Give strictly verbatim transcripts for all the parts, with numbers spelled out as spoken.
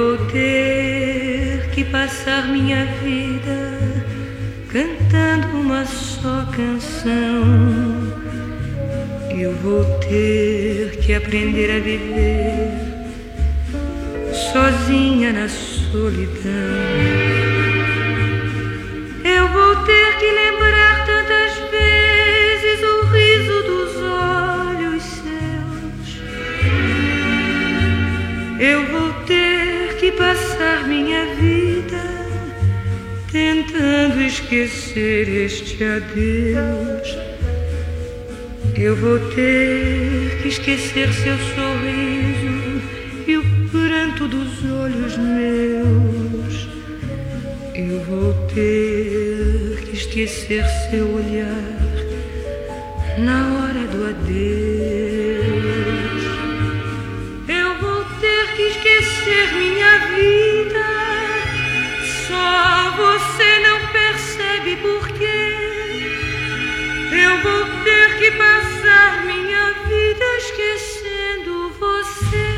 vou ter que passar minha vida cantando uma só canção. Eu vou ter que aprender a viver sozinha na solidão. Eu vou ter que lembrar tantas vezes o riso dos olhos seus. Eu vou ter que passar minha vida tentando esquecer este adeus. Eu vou ter que esquecer seu sorriso e o pranto dos olhos meus. Eu vou ter que esquecer seu olhar na hora do adeus. Eu vou ter que esquecer minha vida. Só você não percebe por quê. Eu vou ter que passar minha vida esquecendo você.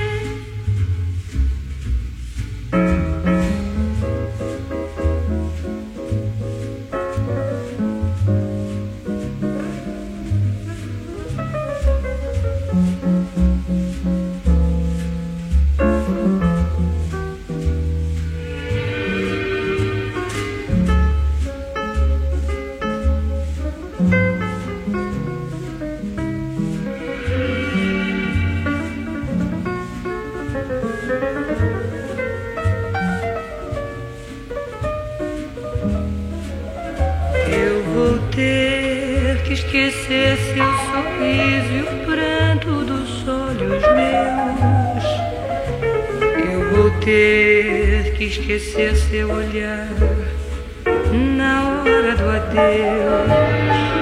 Eu vou ter que esquecer seu sorriso e o pranto dos olhos meus. Eu vou ter que esquecer seu olhar na hora do adeus.